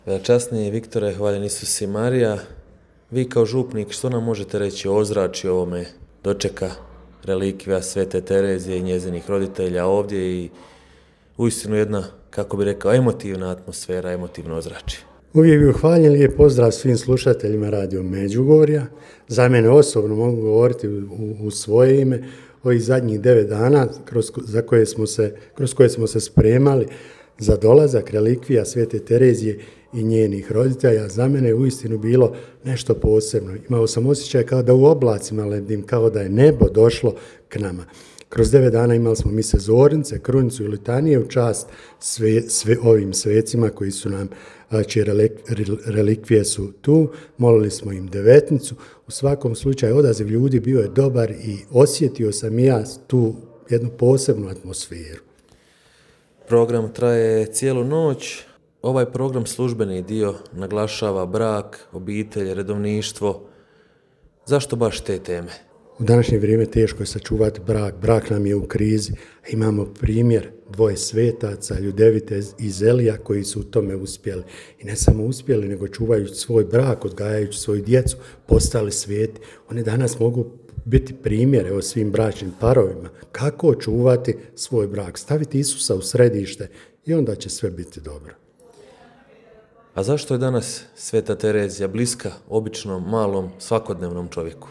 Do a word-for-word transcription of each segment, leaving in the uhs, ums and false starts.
Časni Viktore, hvaljen Isus i Marija, vi kao župnik što nam možete reći o ozračju ovome dočeka relikvija Svete Terezije i njezinih roditelja ovdje i uistinu jedna, kako bi rekao, emotivna atmosfera, emotivno ozračje. Uvijek bih hvaljen, lijep pozdrav svim slušateljima Radio Međugorja. Za mene osobno mogu govoriti u, u svoje ime ovih zadnjih devet dana kroz, za koje smo se, kroz koje smo se spremali za dolazak relikvija Svete Terezije i njenih roditelja. Za mene je uistinu bilo nešto posebno. Imao sam osjećaj kao da u oblacima lebdim, kao da je nebo došlo k nama. Kroz devet dana imali smo mise zornice, krunicu i litanije u čast sve, sve ovim svecima koji su nam, čije relikvije su tu. Molili smo im devetnicu. U svakom slučaju odaziv ljudi bio je dobar i osjetio sam i ja tu jednu posebnu atmosferu. Program traje cijelu noć. Ovaj program, službeni dio, naglašava brak, obitelj, redovništvo. Zašto baš te teme? U današnje vrijeme teško je sačuvati brak. Brak nam je u krizi. Imamo primjer dvoje svetaca, Ljudevite i Zelija, koji su u tome uspjeli. I ne samo uspjeli, nego čuvajući svoj brak, odgajajući svoju djecu, postali sveti. Oni danas mogu biti primjer evo, svim bračnim parovima. Kako čuvati svoj brak? Staviti Isusa u središte i onda će sve biti dobro. A zašto je danas Sveta Terezija bliska običnom, malom, svakodnevnom čovjeku?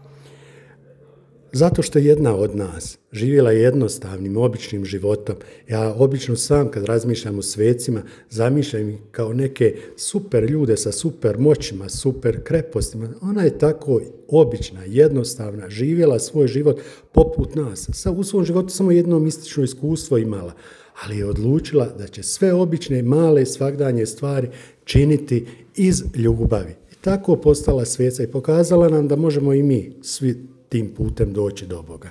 Zato što je jedna od nas živjela jednostavnim, običnim životom. Ja obično sam kad razmišljam o svecima, zamišljam ih kao neke super ljude sa super moćima, super krepostima. Ona je tako obična, jednostavna, živjela svoj život poput nas. U svom životu samo jedno mistično iskustvo imala, ali je odlučila da će sve obične, male, svagdanje stvari činiti iz ljubavi. I tako postala sveca i pokazala nam da možemo i mi svi tim putem doći do Boga.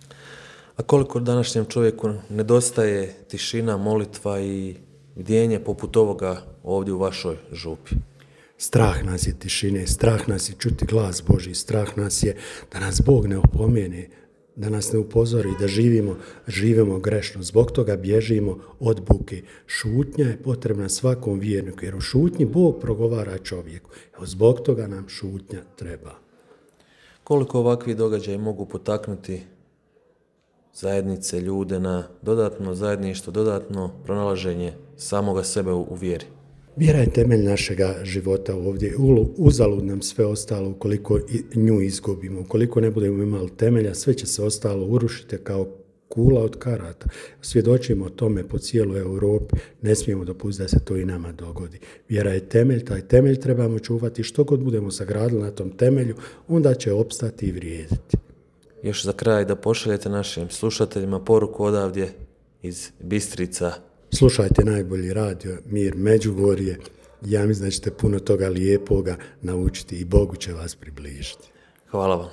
A koliko današnjem čovjeku nedostaje tišina, molitva i bdjenje poput ovoga ovdje u vašoj župi? Strah nas je tišine, strah nas je čuti glas Božji, strah nas je da nas Bog ne opomene, da nas ne upozori, da živimo, živimo grešno. Zbog toga bježimo od buke. Šutnja je potrebna svakom vjerniku, jer u šutnji Bog progovara čovjeku. Evo, zbog toga nam šutnja treba. Koliko ovakvi događaji mogu potaknuti zajednice, ljude na dodatno zajedništvo, dodatno pronalaženje samoga sebe u, u vjeri? Vjera je temelj našega života ovdje. Uzalud nam sve ostalo ukoliko nju izgubimo. Ukoliko ne budemo imali temelja, sve će se ostalo urušiti kao kula od karata. Svjedočimo o tome po cijeloj Europi. Ne smijemo dopustiti da se to i nama dogodi. Vjera je temelj, taj temelj trebamo čuvati. Što god budemo sagradili na tom temelju, onda će opstati i vrijediti. Još za kraj da pošaljete našim slušateljima poruku odavdje iz Bistrica. Slušajte najbolji radio Mir Međugorje. Ja mislim da ćete puno toga lijepoga naučiti i Bogu će vas približiti. Hvala vam.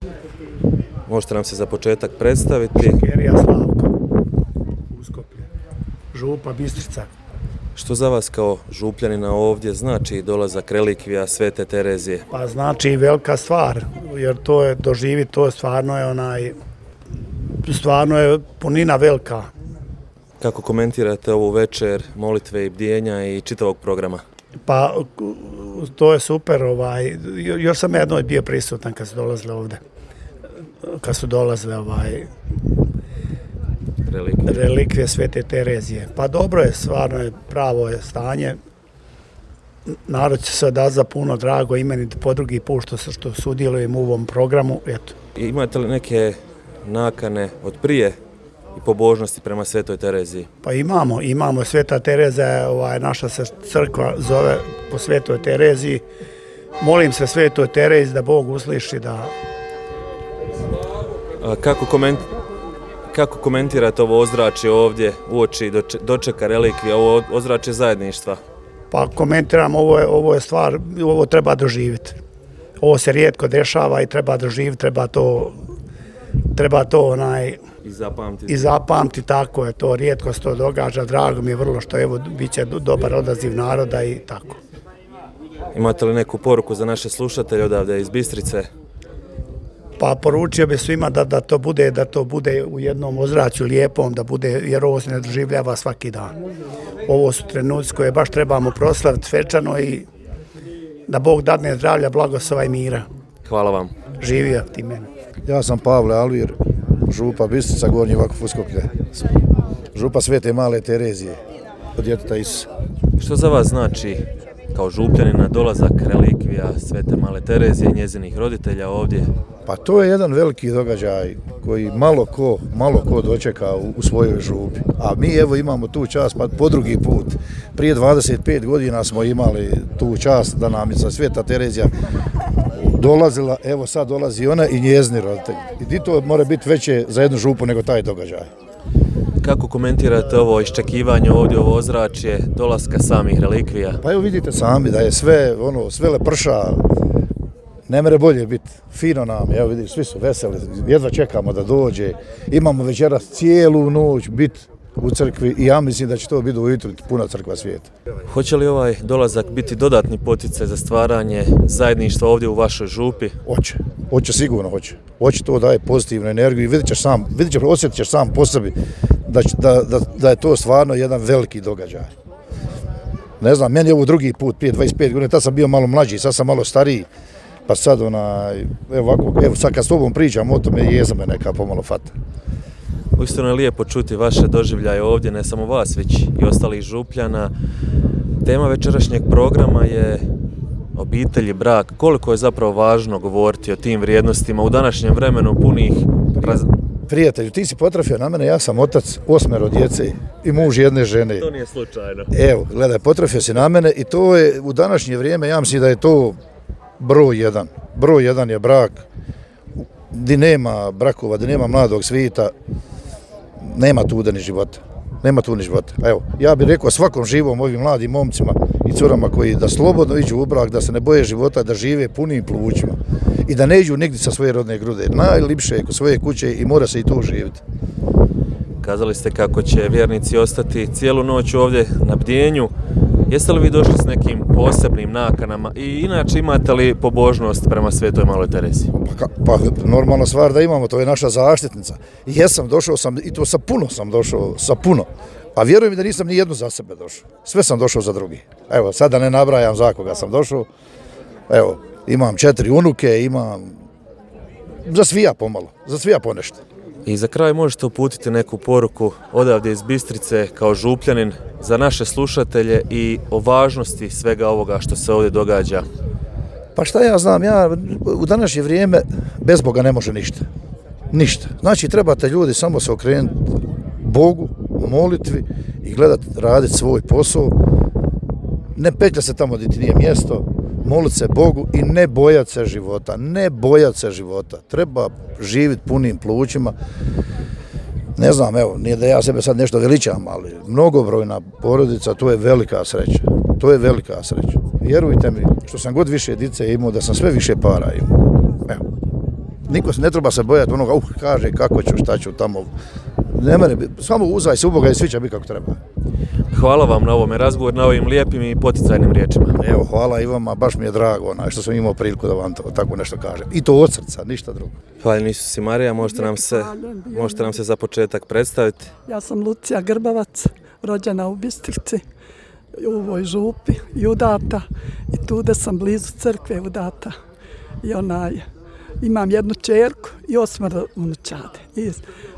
Možete nam se za početak predstaviti? Škerija Slavko, Uskoplje, župa Bistrica. Što za vas kao župljanina ovdje znači dolazak relikvija Svete Terezije? Pa znači velika stvar, jer to je doživjeti, to stvarno je onaj, stvarno je punina velika. Kako komentirate ovu večer molitve i bdjenja i čitavog programa? Pa to je super, ovaj, još sam jednoj bio prisutan kad su dolazile ovdje. Kad su dolazile ovaj, relikvije. relikvije Svete Terezije. Pa dobro je, stvarno je, pravo je stanje. Narod će se da za puno drago i meni po drugi put što, što sudjelujem u ovom programu. Eto. Imate li neke nakane od prije i pobožnosti prema Svetoj Tereziji? Pa imamo, imamo. Sveta Terezija, ovaj, naša se crkva zove po Svetoj Tereziji. Molim se Svetoj Tereziji da Bog usliši da... A kako, koment, kako komentirate ovo ozračje ovdje uoči dočeka relikvija, ovo ozračje zajedništva? Pa komentiram, ovo je, ovo je stvar, ovo treba doživjeti. Ovo se rijetko dešava i treba doživjeti, treba to, treba to onaj... I zapamtiti. I zapamtiti, tako je to, rijetko se to događa, drago mi je vrlo što evo bit će dobar odaziv naroda i tako. Imate li neku poruku za naše slušatelje odavde iz Bistrice? Pa poručio bi svima da, da, to bude, da to bude u jednom ozračju lijepom, da bude, jer ovo se ne doživljava svaki dan. Ovo su trenuci koje baš trebamo proslaviti svečano i da Bog dadne zdravlja, blagoslova i mira. Hvala vam. Živio ti meni. Ja sam Pavle Alvir, župa Bistrica, Gornji Vakuf Uskoplje, župa Svete Male Terezije, od djeteta Isusa. Što za vas znači kao župljanina dolazak relikvija Svete Male Terezije i njezinih roditelja ovdje? Pa to je jedan veliki događaj koji malo ko, malo ko dočeka u, u svojoj župi. A mi evo imamo tu čast pa po drugi put. Prije dvadeset pet godina smo imali tu čast da nam je Sveta Terezija dolazila, evo sad dolazi ona i njezini roditelji. I to mora biti veće za jednu župu nego taj događaj. Kako komentirate ovo iščekivanje ovdje, ovo ozračje dolaska samih relikvija? Pa evo vidite sami da je sve, ono, sve leprša, ne mere bolje biti, fino nam, evo vidiš, svi su veseli, jedva čekamo da dođe, imamo večeras cijelu noć biti u crkvi i ja mislim da će to biti ujutro puna crkva svijeta. Hoće li ovaj dolazak biti dodatni poticaj za stvaranje zajedništva ovdje u vašoj župi? Hoće, hoće sigurno, hoće. Hoće to daje pozitivnu energiju i vidit ćeš sam, vidit ćeš, osjetit ćeš sam po sebi da, da, da, da je to stvarno jedan veliki događaj. Ne znam, meni je ovo drugi put, prije dvadeset pet godina, tad sam bio malo mlađi, sad sam malo stariji, pa sad onaj, evo ovako, evo sad kad s tobom pričam o tome, jeza me neka pomalo fata. Uistinu je lijepo čuti vaše doživljaje ovdje, ne samo vas, već i ostalih župljana. Tema večerašnjeg programa je obitelj i brak. Koliko je zapravo važno govoriti o tim vrijednostima u današnjem vremenu punih... Raz... Prijatelju, ti si potrafio na mene, ja sam otac osmero djece i muž jedne žene. To nije slučajno. Evo, gledaj, potrafio si na mene i to je u današnje vrijeme, ja mislim da je to broj jedan. Broj jedan je brak, gdje nema brakova, gdje nema mladog svita, nema tu da ni života. Nema tu ni života. Evo, ja bih rekao svakom živom ovim mladim momcima i curama koji da slobodno iđu u brak, da se ne boje života, da žive punim plućima i da ne iđu nigdje sa svoje rodne grude. Najlipše je kod svoje kuće i mora se i tu živjeti. Kazali ste kako će vjernici ostati cijelu noć ovdje na bdjenju. Jeste li vi došli s nekim posebnim nakanama i inače imate li pobožnost prema Svetoj Maloj Tereziji? Pa, pa normalna stvar da imamo, to je naša zaštitnica. I jesam, došao sam, i to sa puno sam došao, sa puno. A vjerujem mi da nisam ni jednu za sebe došao. Sve sam došao za drugi. Evo, sad da ne nabrajam za koga sam došao. Evo, imam četiri unuke, imam za svija pomalo, za svija ponešto. I za kraj možete uputiti neku poruku odavdje iz Bistrice kao župljanin za naše slušatelje i o važnosti svega ovoga što se ovdje događa. Pa šta ja znam, ja u današnje vrijeme bez Boga ne može ništa. Ništa. Znači trebate ljudi samo se okrenuti Bogu u molitvi i gledati, raditi svoj posao. Ne petlja se tamo gdje ti nije mjesto, moliti se Bogu i ne bojati se života. Ne bojati se života. Treba živjeti punim plućima. Ne znam, evo, nije da ja sebe sad nešto veličam, ali mnogobrojna porodica, to je velika sreća. To je velika sreća. Vjerujte mi, što sam god više dice imao, da sam sve više para imao. Evo. Niko se ne treba se bojati onoga, uh, kaže kako ću, šta ću tamo. Ne mene, samo uzaj se u Boga i svi će biti kako treba. Hvala vam na ovome razgovoru, na ovim lijepim i poticajnim riječima. Evo, hvala i vama, baš mi je drago onaj, što sam imao priliku da vam to, tako nešto kažem. I to od srca, ništa drugo. Hvala Isus i Marija, možete nam se, možete nam se za početak predstaviti? Ja sam Lucija Grbavac, rođena u Bistrici, u ovoj župi i udata. I tu da sam blizu crkve udata. I onaj, imam jednu čerku i osmero unučade. I,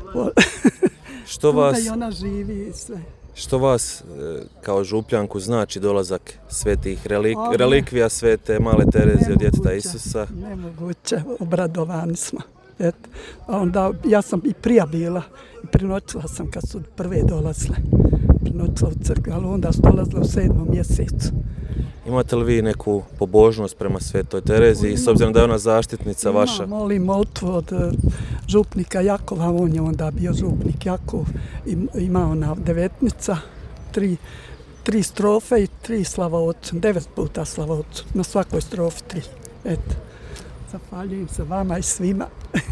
što vas, i ona živi i sve. Što vas kao župljanku znači dolazak svetih relik, relikvija Svete Male Terezije od djeteta Isusa? Nemoguće, obradovani smo. Et, onda, ja sam i prija bila i prinoćila sam kad su prve dolazile. Prinoćila u crkvi, ali onda su dolazile u sedmom mjesecu. Imate li vi neku pobožnost prema Svetoj Tereziji, s obzirom da je ona zaštitnica vaša? Imam, molim molitvu od župnika Jakova, on je onda bio župnik Jakov. Ima ona devetnica, tri, tri strofe i tri slava ocu, devet puta slava ocu, na svakoj strofi tri. Eto, zahvaljujem se vama i svima.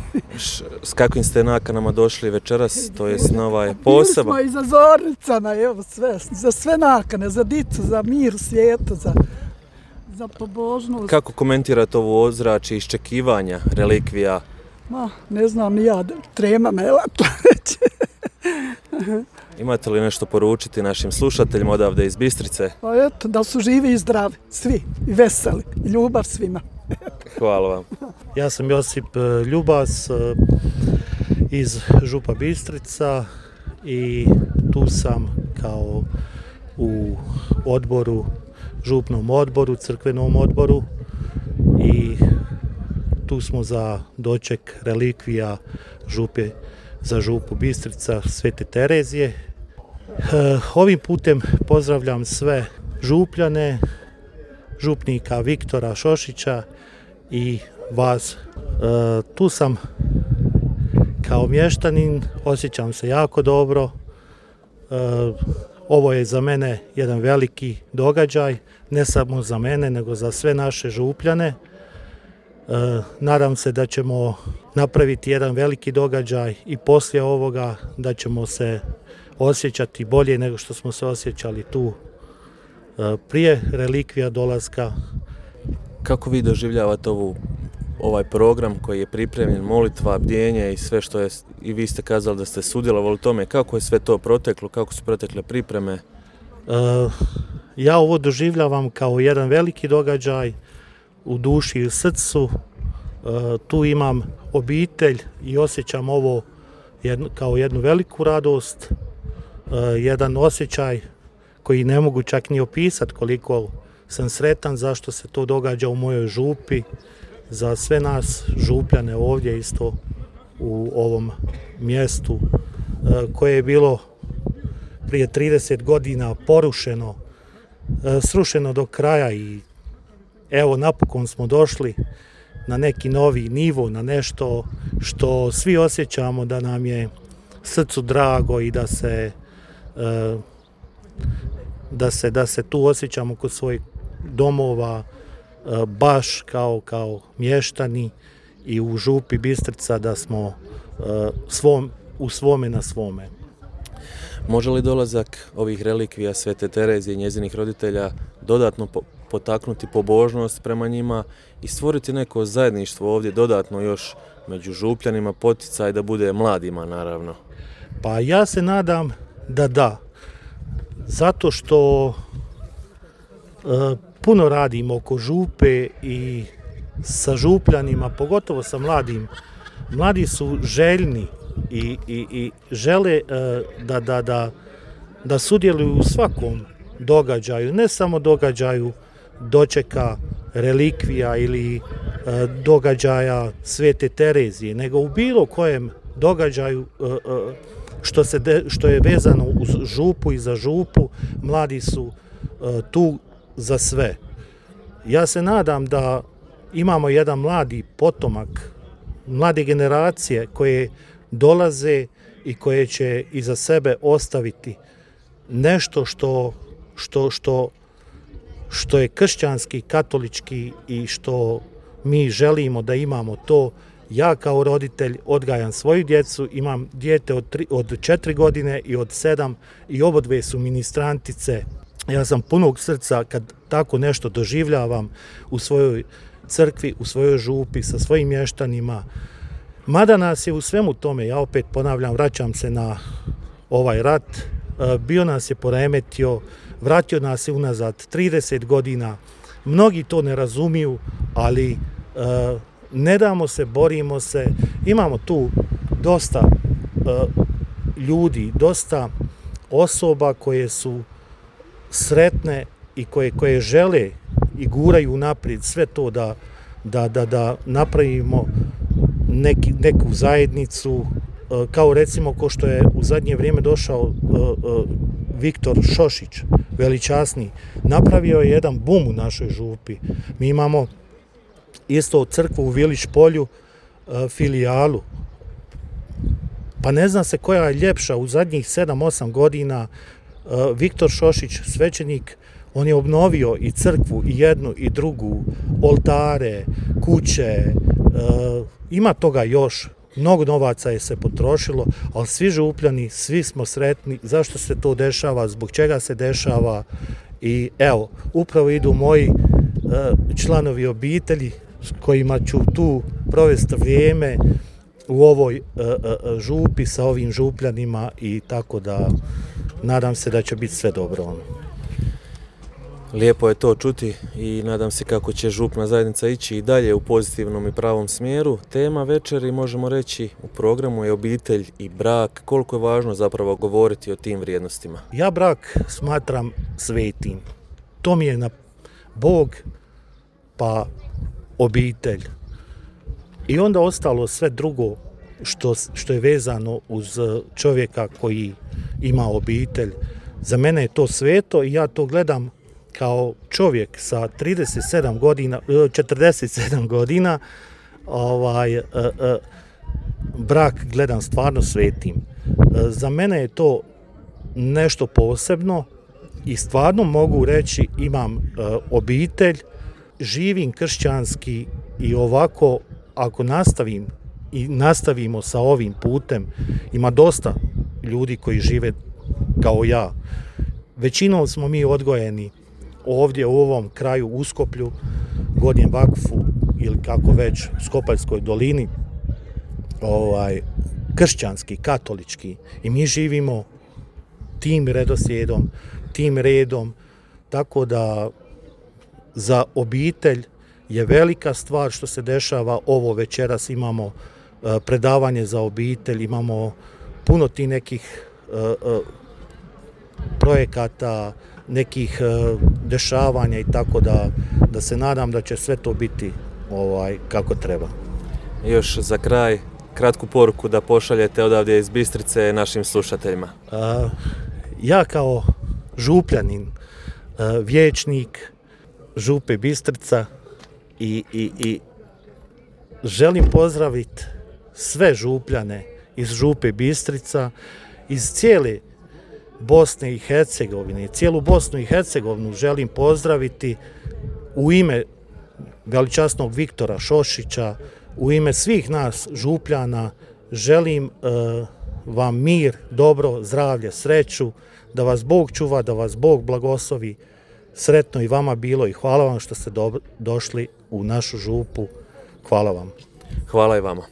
S kakvim ste nakanama došli večeras, to je na ovaj poseba? Bili smo i za zornicama, evo sve, za sve nakane, za dicu, za mir u svijetu, za, za pobožnost. Kako komentirate ovo ozračje iščekivanja relikvija Ma, ne znam ni ja, trema me reći. Imate li nešto poručiti našim slušateljima odavde iz Bistrice? Pa eto, da su živi i zdravi, svi, i veseli, i ljubav svima. Hvala vam. Ja sam Josip Ljubas iz Župa Bistrica i tu sam kao u odboru, župnom odboru, crkvenom odboru i tu smo za doček relikvija župe za Župu Bistrica Svete Terezije. Ovim putem pozdravljam sve župljane, župnika Viktora Šošića i vas. Tu sam kao mještanin, osjećam se jako dobro. Ovo je za mene jedan veliki događaj, ne samo za mene, nego za sve naše župljane. Nadam se da ćemo napraviti jedan veliki događaj i poslije ovoga da ćemo se osjećati bolje nego što smo se osjećali tu prije relikvija dolaska. Kako vi doživljavate ovu, ovaj program koji je pripremljen, molitva, bdjenje i sve što je, i vi ste kazali da ste sudjelovali u tome, kako je sve to proteklo, kako su protekle pripreme? Ja ovo doživljavam kao jedan veliki događaj u duši i u srcu. Tu imam obitelj i osjećam ovo jednu, kao jednu veliku radost, jedan osjećaj koji ne mogu čak ni opisati koliko sam sretan zašto se to događa u mojoj župi, za sve nas župljane ovdje isto u ovom mjestu koje je bilo prije trideset godina porušeno, srušeno do kraja i evo napokon smo došli na neki novi nivo, na nešto što svi osjećamo da nam je srcu drago i da se da se, da se tu osjećamo kod svojih domova baš kao, kao mještani i u Župi Bistrica da smo svom, u svome na svome. Može li dolazak ovih relikvija Svete Terezije i njezinih roditelja dodatno potaknuti pobožnost prema njima i stvoriti neko zajedništvo ovdje dodatno još među župljanima, poticaj da bude mladima naravno? Pa ja se nadam da da. Zato što e, puno radim oko župe i sa župljanima, pogotovo sa mladim. Mladi su željni i, i, i žele e, da, da, da, da sudjeluju u svakom događaju, ne samo događaju dočeka relikvija ili e, događaja Svete Terezije, nego u bilo kojem događaju e, e, što, se de, što je vezano uz župu i za župu, mladi su e, tu za sve. Ja se nadam da imamo jedan mladi potomak, mlade generacije koje dolaze i koje će iza sebe ostaviti nešto što, što, što, što je kršćanski, katolički i što mi želimo da imamo to. Ja kao roditelj odgajam svoju djecu, imam dijete od, tri, od četiri godine i od sedam i obodve su ministrantice. Ja sam punog srca kad tako nešto doživljavam u svojoj crkvi, u svojoj župi, sa svojim mještanima. Mada nas je u svemu tome, ja opet ponavljam, vraćam se na ovaj rat, bio nas je poremetio, vratio nas je unazad trideset godina. Mnogi to ne razumiju, ali ne damo se, borimo se. Imamo tu dosta ljudi, dosta osoba koje su sretne i koje, koje žele i guraju naprijed sve to da, da, da, da napravimo neki, neku zajednicu, kao recimo ko što je u zadnje vrijeme došao uh, uh, Viktor Šošić, veličasni, napravio je jedan bum u našoj župi. Mi imamo isto crkvu u Vilić polju, uh, filijalu. Pa ne zna se koja je ljepša u zadnjih sedam osam godina. Uh, Viktor Šošić, svećenik, on je obnovio i crkvu, i jednu, i drugu, oltare, kuće, uh, ima toga još. Mnogo novaca je se potrošilo, ali svi župljani, svi smo sretni. Zašto se to dešava, zbog čega se dešava. I evo, upravo idu moji uh, članovi obitelji s kojima ću tu provesti vrijeme u ovoj e, e, župi sa ovim župljanima i tako da nadam se da će biti sve dobro. Ono. Lijepo je to čuti i nadam se kako će župna zajednica ići i dalje u pozitivnom i pravom smjeru. Tema večeri, možemo reći, u programu je obitelj i brak. Koliko je važno zapravo govoriti o tim vrijednostima? Ja brak smatram svetim. To mi je na Bog, pa obitelj. I onda ostalo sve drugo što, što je vezano uz čovjeka koji ima obitelj. Za mene je to sveto i ja to gledam kao čovjek sa trideset sedam godina, četrdeset sedam godina, ovaj, e, e, brak gledam stvarno svetim. E, za mene je to nešto posebno i stvarno mogu reći imam e, obitelj, živim kršćanski i ovako ako nastavim i nastavimo sa ovim putem, ima dosta ljudi koji žive kao ja. Većinom smo mi odgojeni ovdje u ovom kraju Uskoplju, Gornjem Vakfu ili kako već Skopaljskoj dolini, ovaj, kršćanski, katolički i mi živimo tim redoslijedom, tim redom, tako da za obitelj je velika stvar što se dešava. Ovo večeras imamo uh, predavanje za obitelj, imamo puno tih nekih uh, uh, projekata, nekih uh, dešavanja i tako da, da se nadam da će sve to biti ovaj, kako treba. Još za kraj, kratku poruku da pošaljete odavdje iz Bistrice našim slušateljima. Uh, ja kao župljanin, uh, vijećnik Župe Bistrica i, i, i želim pozdraviti sve župljane iz Župe Bistrica, iz cijele Bosne i Hercegovine, cijelu Bosnu i Hercegovinu želim pozdraviti u ime veličasnog Viktora Šošića, u ime svih nas župljana. Želim uh, vam mir, dobro, zdravlje, sreću, da vas Bog čuva, da vas Bog blagoslovi. Sretno i vama bilo i hvala vam što ste do, došli u našu župu. Hvala vam. Hvala i vama.